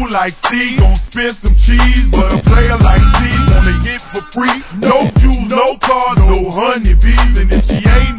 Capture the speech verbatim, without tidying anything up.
like C, gon' spend some cheese, but a player like T wanna hit for free. No jewels, no cars, no honeybees, and if she ain't